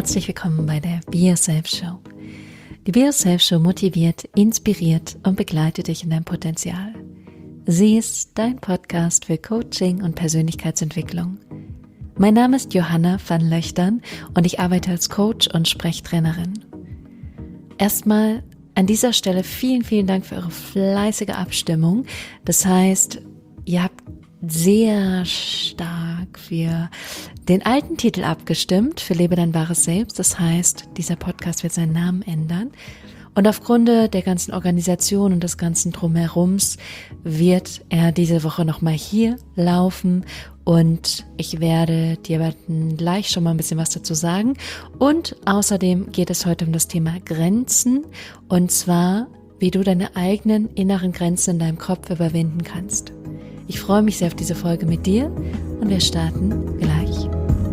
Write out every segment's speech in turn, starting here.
Herzlich willkommen bei der Be Yourself Show. Die Be Yourself Show motiviert, inspiriert und begleitet dich in deinem Potenzial. Sie ist dein Podcast für Coaching und Persönlichkeitsentwicklung. Mein Name ist Johanna van Löchtern und ich arbeite als Coach und Sprechtrainerin. Erstmal an dieser Stelle vielen Dank für eure fleißige Abstimmung. Das heißt, ihr habt sehr stark für den alten Titel abgestimmt, für Lebe dein wahres Selbst. Das heißt, dieser Podcast wird seinen Namen ändern. Und aufgrund der ganzen Organisation und des ganzen Drumherums wird er diese Woche nochmal hier laufen. Und ich werde dir gleich schon mal ein bisschen was dazu sagen. Und außerdem geht es heute um das Thema Grenzen. Und zwar, wie du deine eigenen inneren Grenzen in deinem Kopf überwinden kannst. Ich freue mich sehr auf diese Folge mit dir und wir starten gleich.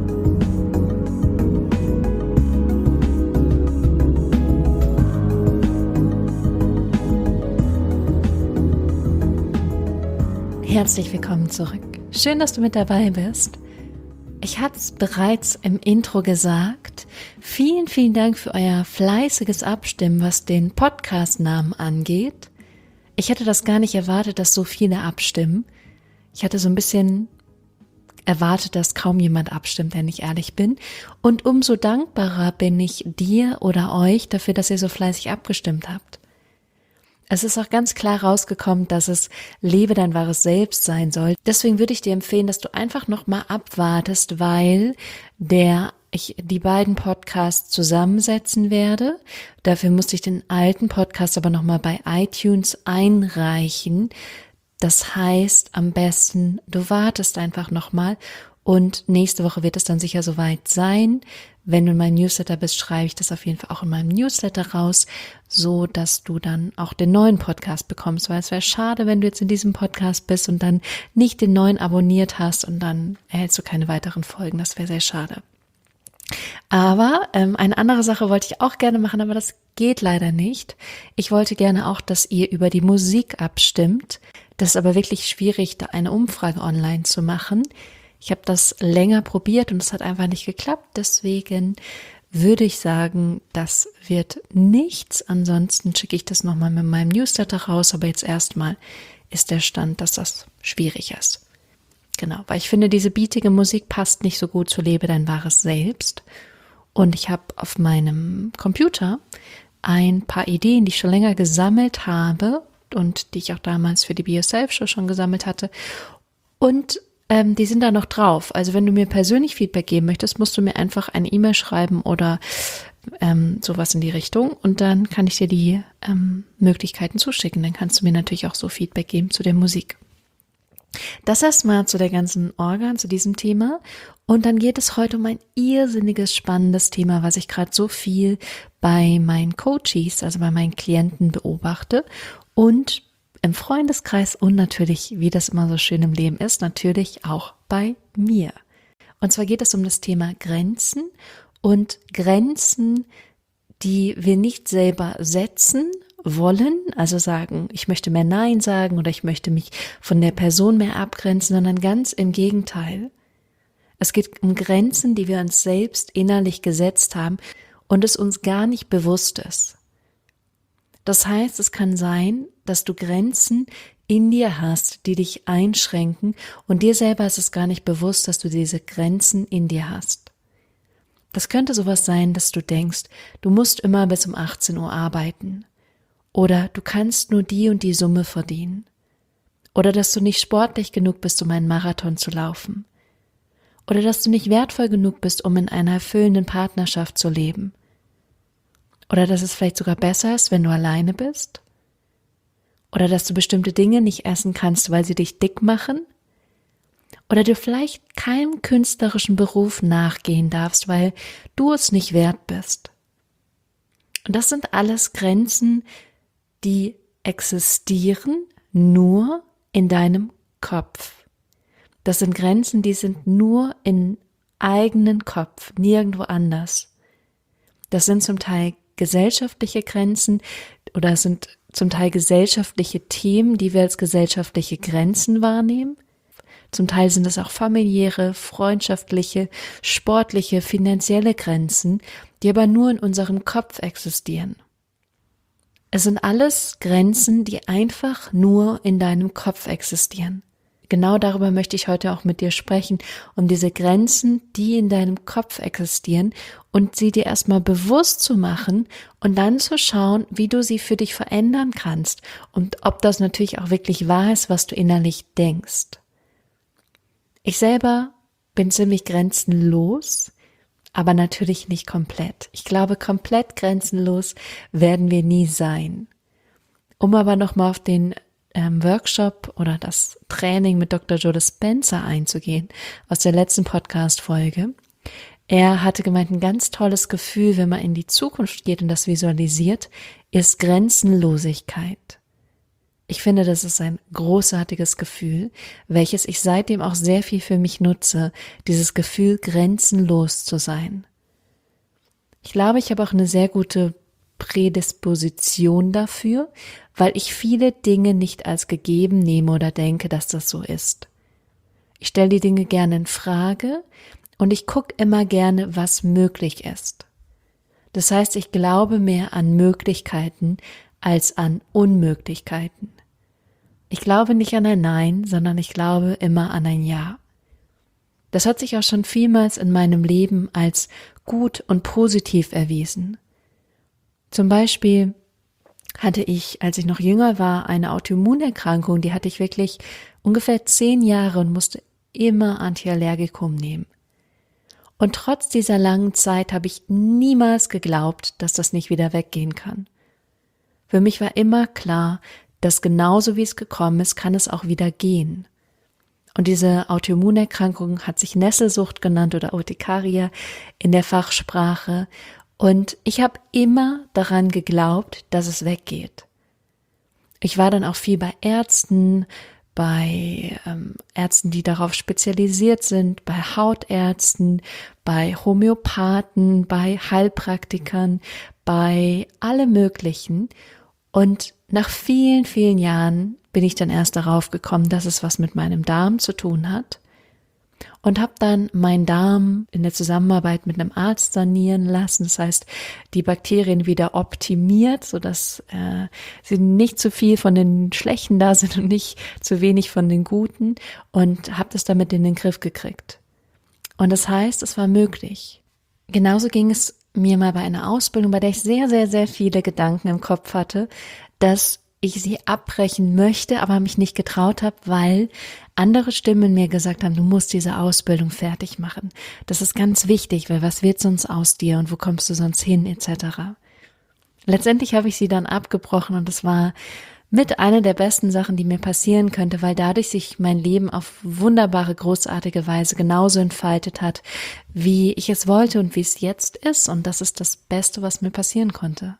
Herzlich willkommen zurück. Schön, dass du mit dabei bist. Ich hatte es bereits im Intro gesagt. Vielen Dank für euer fleißiges Abstimmen, was den Podcast-Namen angeht. Ich hätte das gar nicht erwartet, dass so viele abstimmen. Ich hatte so ein bisschen erwartet, dass kaum jemand abstimmt, wenn ich ehrlich bin. Und umso dankbarer bin ich dir oder euch dafür, dass ihr so fleißig abgestimmt habt. Es ist auch ganz klar rausgekommen, dass es Lebe dein wahres Selbst sein soll. Deswegen würde ich dir empfehlen, dass du einfach nochmal abwartest, weil ich die beiden Podcasts zusammensetzen werde. Dafür musste ich den alten Podcast aber nochmal bei iTunes einreichen. Das heißt, am besten, du wartest einfach nochmal und nächste Woche wird es dann sicher soweit sein. Wenn du in meinem Newsletter bist, schreibe ich das auf jeden Fall auch in meinem Newsletter raus, so dass du dann auch den neuen Podcast bekommst, weil es wäre schade, wenn du jetzt in diesem Podcast bist und dann nicht den neuen abonniert hast und dann erhältst du keine weiteren Folgen. Das wäre sehr schade. Aber eine andere Sache wollte ich auch gerne machen, aber das geht leider nicht. Ich wollte gerne auch, dass ihr über die Musik abstimmt. Das ist aber wirklich schwierig, da eine Umfrage online zu machen. Ich habe das länger probiert und es hat einfach nicht geklappt. Deswegen würde ich sagen, das wird nichts. Ansonsten schicke ich das nochmal mit meinem Newsletter raus. Aber jetzt erstmal ist der Stand, dass das schwierig ist. Genau, weil ich finde, diese beatige Musik passt nicht so gut zu Lebe dein wahres Selbst. Und ich habe auf meinem Computer ein paar Ideen, die ich schon länger gesammelt habe und die ich auch damals für die Be Yourself Show schon gesammelt hatte. Und die sind da noch drauf. Also wenn du mir persönlich Feedback geben möchtest, musst du mir einfach eine E-Mail schreiben oder sowas in die Richtung. Und dann kann ich dir die Möglichkeiten zuschicken. Dann kannst du mir natürlich auch so Feedback geben zu der Musik. Das erstmal zu der ganzen Orga, zu diesem Thema. Und dann geht es heute um ein irrsinniges, spannendes Thema, was ich gerade so viel bei meinen Coaches, also bei meinen Klienten beobachte und im Freundeskreis und natürlich, wie das immer so schön im Leben ist, natürlich auch bei mir. Und zwar geht es um das Thema Grenzen und Grenzen, die wir nicht selber setzen wollen, also sagen, ich möchte mehr Nein sagen oder ich möchte mich von der Person mehr abgrenzen, sondern ganz im Gegenteil. Es geht um Grenzen, die wir uns selbst innerlich gesetzt haben und es uns gar nicht bewusst ist. Das heißt, es kann sein, dass du Grenzen in dir hast, die dich einschränken und dir selber ist es gar nicht bewusst, dass du diese Grenzen in dir hast. Das könnte sowas sein, dass du denkst, du musst immer bis um 18 Uhr arbeiten oder du kannst nur die und die Summe verdienen oder dass du nicht sportlich genug bist, um einen Marathon zu laufen oder dass du nicht wertvoll genug bist, um in einer erfüllenden Partnerschaft zu leben. Oder dass es vielleicht sogar besser ist, wenn du alleine bist. Oder dass du bestimmte Dinge nicht essen kannst, weil sie dich dick machen. Oder du vielleicht keinem künstlerischen Beruf nachgehen darfst, weil du es nicht wert bist. Und das sind alles Grenzen, die existieren nur in deinem Kopf. Das sind Grenzen, die sind nur im eigenen Kopf, nirgendwo anders. Das sind zum Teil gesellschaftliche Grenzen oder es sind zum Teil gesellschaftliche Themen, die wir als gesellschaftliche Grenzen wahrnehmen. Zum Teil sind es auch familiäre, freundschaftliche, sportliche, finanzielle Grenzen, die aber nur in unserem Kopf existieren. Es sind alles Grenzen, die einfach nur in deinem Kopf existieren. Genau darüber möchte ich heute auch mit dir sprechen, um diese Grenzen, die in deinem Kopf existieren, und sie dir erstmal bewusst zu machen und dann zu schauen, wie du sie für dich verändern kannst und ob das natürlich auch wirklich wahr ist, was du innerlich denkst. Ich selber bin ziemlich grenzenlos, aber natürlich nicht komplett. Ich glaube, komplett grenzenlos werden wir nie sein. Um aber nochmal auf den Workshop oder das Training mit Dr. Joe Dispenza einzugehen, aus der letzten Podcast-Folge. Er hatte gemeint, ein ganz tolles Gefühl, wenn man in die Zukunft geht und das visualisiert, ist Grenzenlosigkeit. Ich finde, das ist ein großartiges Gefühl, welches ich seitdem auch sehr viel für mich nutze, dieses Gefühl, grenzenlos zu sein. Ich glaube, ich habe auch eine sehr gute Prädisposition dafür, weil ich viele Dinge nicht als gegeben nehme oder denke, dass das so ist. Ich stelle die Dinge gerne in Frage und ich gucke immer gerne, was möglich ist. Das heißt, ich glaube mehr an Möglichkeiten als an Unmöglichkeiten. Ich glaube nicht an ein Nein, sondern ich glaube immer an ein Ja. Das hat sich auch schon vielmals in meinem Leben als gut und positiv erwiesen. Zum Beispiel hatte ich, als ich noch jünger war, eine Autoimmunerkrankung, die hatte ich wirklich ungefähr 10 Jahre und musste immer Antiallergikum nehmen. Und trotz dieser langen Zeit habe ich niemals geglaubt, dass das nicht wieder weggehen kann. Für mich war immer klar, dass genauso wie es gekommen ist, kann es auch wieder gehen. Und diese Autoimmunerkrankung hat sich Nesselsucht genannt oder Urtikaria in der Fachsprache. Und ich habe immer daran geglaubt, dass es weggeht. Ich war dann auch viel bei Ärzten, Ärzten, die darauf spezialisiert sind, bei Hautärzten, bei Homöopathen, bei Heilpraktikern, bei allem Möglichen. Und nach vielen, vielen Jahren bin ich dann erst darauf gekommen, dass es was mit meinem Darm zu tun hat. Und habe dann meinen Darm in der Zusammenarbeit mit einem Arzt sanieren lassen. Das heißt, die Bakterien wieder optimiert, sodass sie nicht zu viel von den Schlechten da sind und nicht zu wenig von den Guten. Und habe das damit in den Griff gekriegt. Und das heißt, es war möglich. Genauso ging es mir mal bei einer Ausbildung, bei der ich sehr, sehr, sehr viele Gedanken im Kopf hatte, dass ich sie abbrechen möchte, aber mich nicht getraut habe, weil andere Stimmen mir gesagt haben, du musst diese Ausbildung fertig machen. Das ist ganz wichtig, weil was wird sonst aus dir und wo kommst du sonst hin, etc. Letztendlich habe ich sie dann abgebrochen und es war mit einer der besten Sachen, die mir passieren könnte, weil dadurch sich mein Leben auf wunderbare, großartige Weise genauso entfaltet hat, wie ich es wollte und wie es jetzt ist. Und das ist das Beste, was mir passieren konnte.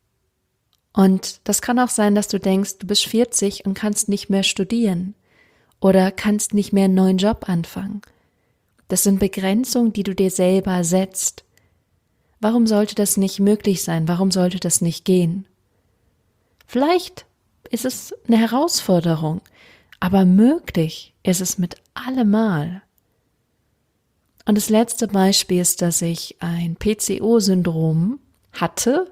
Und das kann auch sein, dass du denkst, du bist 40 und kannst nicht mehr studieren oder kannst nicht mehr einen neuen Job anfangen. Das sind Begrenzungen, die du dir selber setzt. Warum sollte das nicht möglich sein? Warum sollte das nicht gehen? Vielleicht ist es eine Herausforderung, aber möglich ist es mit allemal. Und das letzte Beispiel ist, dass ich ein PCO-Syndrom hatte.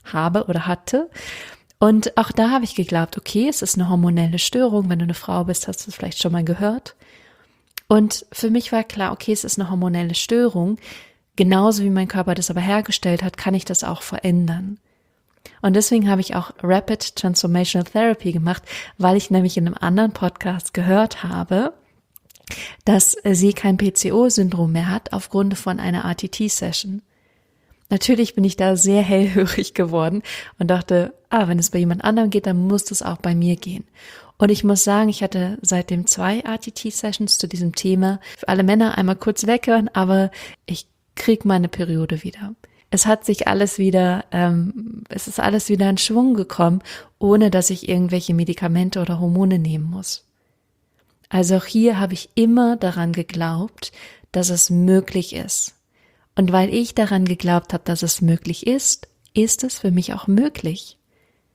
Und auch da habe ich geglaubt, okay, es ist eine hormonelle Störung. Wenn du eine Frau bist, hast du es vielleicht schon mal gehört. Und für mich war klar, okay, es ist eine hormonelle Störung. Genauso wie mein Körper das aber hergestellt hat, kann ich das auch verändern. Und deswegen habe ich auch Rapid Transformational Therapy gemacht, weil ich nämlich in einem anderen Podcast gehört habe, dass sie kein PCO-Syndrom mehr hat aufgrund von einer RTT-Session. Natürlich bin ich da sehr hellhörig geworden und dachte, wenn es bei jemand anderem geht, dann muss es auch bei mir gehen. Und ich muss sagen, ich hatte seitdem 2 RTT-Sessions zu diesem Thema. Für alle Männer einmal kurz weghören, aber ich krieg meine Periode wieder. Es hat sich alles wieder, es ist alles wieder in Schwung gekommen, ohne dass ich irgendwelche Medikamente oder Hormone nehmen muss. Also auch hier habe ich immer daran geglaubt, dass es möglich ist. Und weil ich daran geglaubt habe, dass es möglich ist, ist es für mich auch möglich.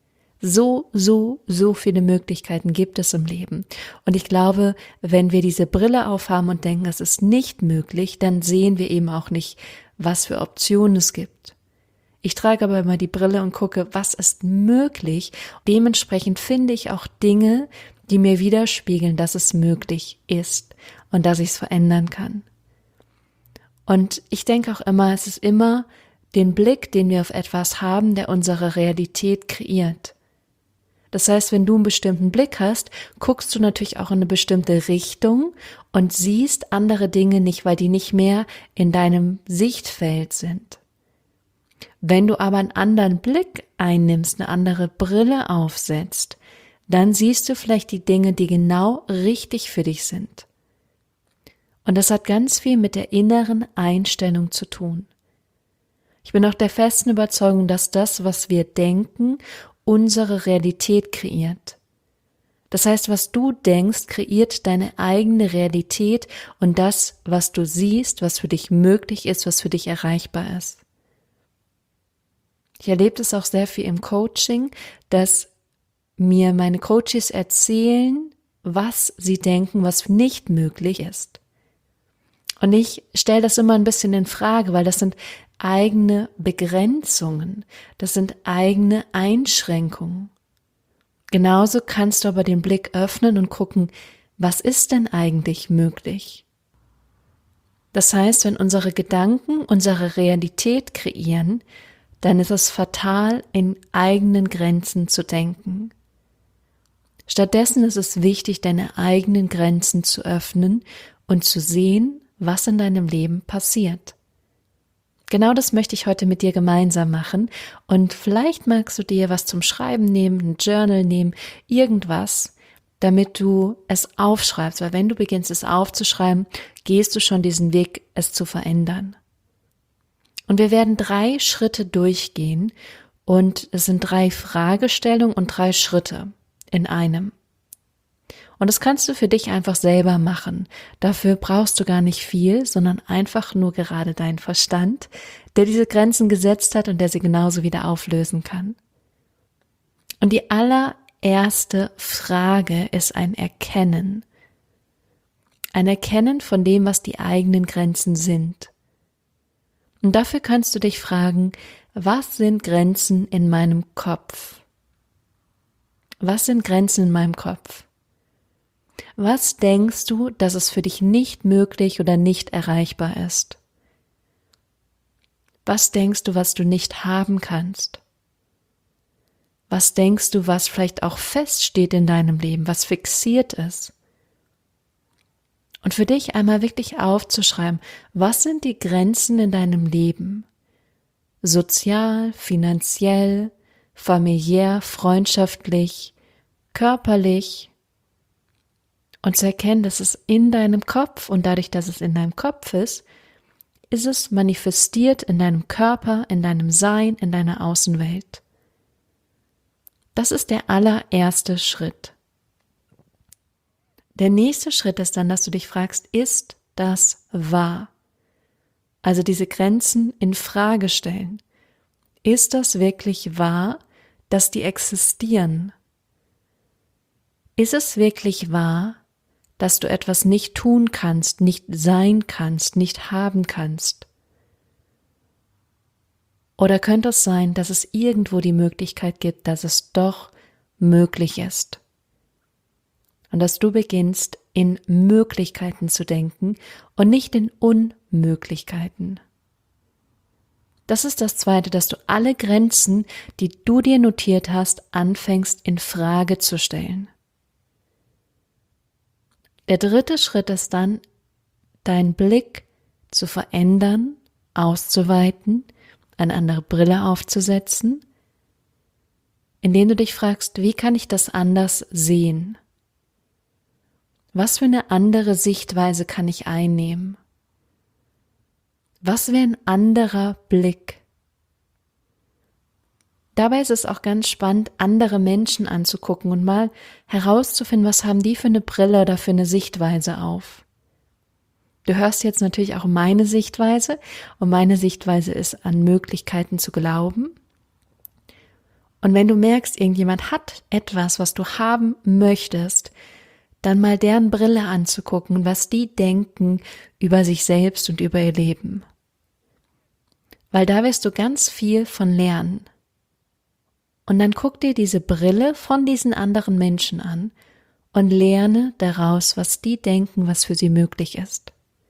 So viele Möglichkeiten gibt es im Leben. Und ich glaube, wenn wir diese Brille aufhaben und denken, es ist nicht möglich, dann sehen wir eben auch nicht, was für Optionen es gibt. Ich trage aber immer die Brille und gucke, was ist möglich. Dementsprechend finde ich auch Dinge, die mir widerspiegeln, dass es möglich ist und dass ich es verändern kann. Und ich denke auch immer, es ist immer den Blick, den wir auf etwas haben, der unsere Realität kreiert. Das heißt, wenn du einen bestimmten Blick hast, guckst du natürlich auch in eine bestimmte Richtung und siehst andere Dinge nicht, weil die nicht mehr in deinem Sichtfeld sind. Wenn du aber einen anderen Blick einnimmst, eine andere Brille aufsetzt, dann siehst du vielleicht die Dinge, die genau richtig für dich sind. Und das hat ganz viel mit der inneren Einstellung zu tun. Ich bin auch der festen Überzeugung, dass das, was wir denken, unsere Realität kreiert. Das heißt, was du denkst, kreiert deine eigene Realität und das, was du siehst, was für dich möglich ist, was für dich erreichbar ist. Ich erlebe das auch sehr viel im Coaching, dass mir meine Coaches erzählen, was sie denken, was nicht möglich ist. Und ich stelle das immer ein bisschen in Frage, weil das sind eigene Begrenzungen, das sind eigene Einschränkungen. Genauso kannst du aber den Blick öffnen und gucken, was ist denn eigentlich möglich? Das heißt, wenn unsere Gedanken unsere Realität kreieren, dann ist es fatal, in eigenen Grenzen zu denken. Stattdessen ist es wichtig, deine eigenen Grenzen zu öffnen und zu sehen, was in deinem Leben passiert. Genau das möchte ich heute mit dir gemeinsam machen und vielleicht magst du dir was zum Schreiben nehmen, ein Journal nehmen, irgendwas, damit du es aufschreibst, weil wenn du beginnst es aufzuschreiben, gehst du schon diesen Weg, es zu verändern. Und wir werden 3 Schritte durchgehen und es sind 3 Fragestellungen und 3 Schritte in einem. Und das kannst du für dich einfach selber machen. Dafür brauchst du gar nicht viel, sondern einfach nur gerade deinen Verstand, der diese Grenzen gesetzt hat und der sie genauso wieder auflösen kann. Und die allererste Frage ist ein Erkennen. Ein Erkennen von dem, was die eigenen Grenzen sind. Und dafür kannst du dich fragen, was sind Grenzen in meinem Kopf? Was sind Grenzen in meinem Kopf? Was denkst du, dass es für dich nicht möglich oder nicht erreichbar ist? Was denkst du, was du nicht haben kannst? Was denkst du, was vielleicht auch feststeht in deinem Leben, was fixiert ist? Und für dich einmal wirklich aufzuschreiben, was sind die Grenzen in deinem Leben? Sozial, finanziell, familiär, freundschaftlich, körperlich. Und zu erkennen, dass es in deinem Kopf und dadurch, dass es in deinem Kopf ist es manifestiert in deinem Körper, in deinem Sein, in deiner Außenwelt. Das ist der allererste Schritt. Der nächste Schritt ist dann, dass du dich fragst, ist das wahr? Also diese Grenzen in Frage stellen. Ist das wirklich wahr, dass die existieren? Ist es wirklich wahr, dass du etwas nicht tun kannst, nicht sein kannst, nicht haben kannst? Oder könnte es sein, dass es irgendwo die Möglichkeit gibt, dass es doch möglich ist? Und dass du beginnst, in Möglichkeiten zu denken und nicht in Unmöglichkeiten. Das ist das Zweite, dass du alle Grenzen, die du dir notiert hast, anfängst in Frage zu stellen. Der dritte Schritt ist dann, deinen Blick zu verändern, auszuweiten, eine andere Brille aufzusetzen, indem du dich fragst, wie kann ich das anders sehen? Was für eine andere Sichtweise kann ich einnehmen? Was wäre ein anderer Blick? Dabei ist es auch ganz spannend, andere Menschen anzugucken und mal herauszufinden, was haben die für eine Brille oder für eine Sichtweise auf. Du hörst jetzt natürlich auch meine Sichtweise und meine Sichtweise ist, an Möglichkeiten zu glauben. Und wenn du merkst, irgendjemand hat etwas, was du haben möchtest, dann mal deren Brille anzugucken, was die denken über sich selbst und über ihr Leben. Weil da wirst du ganz viel von lernen. Und dann guck dir diese Brille von diesen anderen Menschen an und lerne daraus, was die denken, was für sie möglich ist.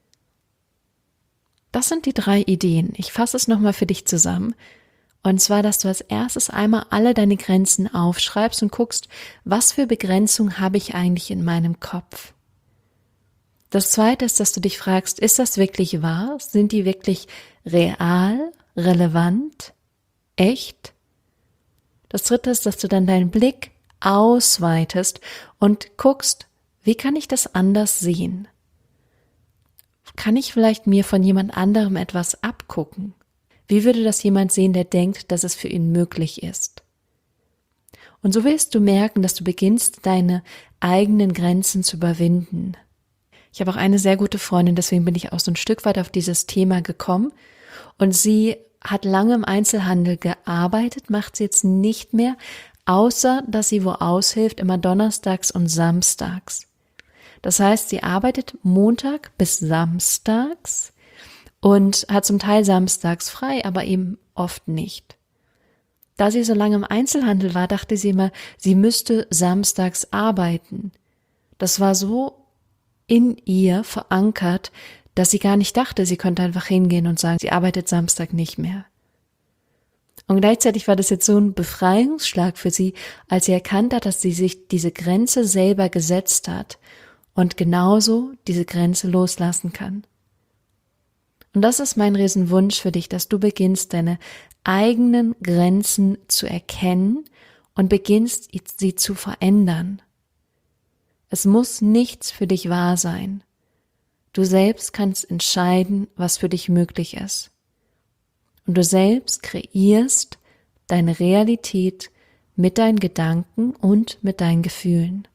Das sind die 3 Ideen. Ich fasse es nochmal für dich zusammen. Und zwar, dass du als erstes einmal alle deine Grenzen aufschreibst und guckst, was für Begrenzung habe ich eigentlich in meinem Kopf. Das Zweite ist, dass du dich fragst, ist das wirklich wahr? Sind die wirklich real, relevant, echt? Das Dritte ist, dass du dann deinen Blick ausweitest und guckst, wie kann ich das anders sehen? Kann ich vielleicht mir von jemand anderem etwas abgucken? Wie würde das jemand sehen, der denkt, dass es für ihn möglich ist? Und so wirst du merken, dass du beginnst, deine eigenen Grenzen zu überwinden. Ich habe auch eine sehr gute Freundin, deswegen bin ich auch so ein Stück weit auf dieses Thema gekommen. Und sie hat lange im Einzelhandel gearbeitet, macht sie jetzt nicht mehr, außer dass sie wo aushilft, immer donnerstags und samstags. Das heißt, sie arbeitet Montag bis samstags und hat zum Teil samstags frei, aber eben oft nicht. Da sie so lange im Einzelhandel war, dachte sie immer, sie müsste samstags arbeiten. Das war so in ihr verankert, dass sie gar nicht dachte, sie könnte einfach hingehen und sagen, sie arbeitet Samstag nicht mehr. Und gleichzeitig war das jetzt so ein Befreiungsschlag für sie, als sie erkannt hat, dass sie sich diese Grenze selber gesetzt hat und genauso diese Grenze loslassen kann. Und das ist mein Riesenwunsch für dich, dass du beginnst, deine eigenen Grenzen zu erkennen und beginnst, sie zu verändern. Es muss nichts für dich wahr sein. Du selbst kannst entscheiden, was für dich möglich ist. Und du selbst kreierst deine Realität mit deinen Gedanken und mit deinen Gefühlen.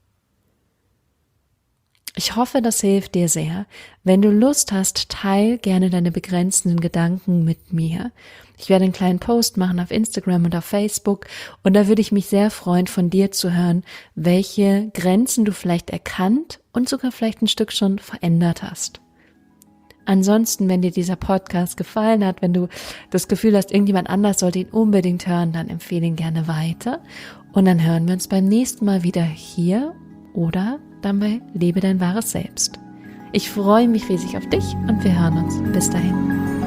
Ich hoffe, das hilft dir sehr. Wenn du Lust hast, teil gerne deine begrenzenden Gedanken mit mir. Ich werde einen kleinen Post machen auf Instagram und auf Facebook und da würde ich mich sehr freuen, von dir zu hören, welche Grenzen du vielleicht erkannt und sogar vielleicht ein Stück schon verändert hast. Ansonsten, wenn dir dieser Podcast gefallen hat, wenn du das Gefühl hast, irgendjemand anders sollte ihn unbedingt hören, dann empfehle ihn gerne weiter und dann hören wir uns beim nächsten Mal wieder hier oder dann bei Lebe dein wahres Selbst. Ich freue mich riesig auf dich und wir hören uns. Bis dahin.